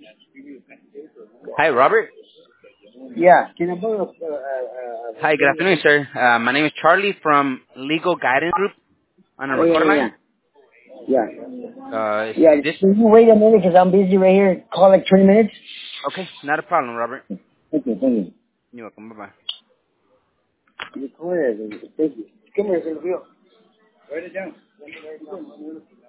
Hi, Robert. Yeah. Can I borrow? Hi, good afternoon, sir. My name is Charlie from Legal Guidance Group on a record line. Yeah. Is this Can you wait a minute because I'm busy right here? Call like 20 minutes. okay? Not a problem, Robert. Okay, thank you. You're welcome. Bye bye. Thank you. Come here, se lo dio. Write it down.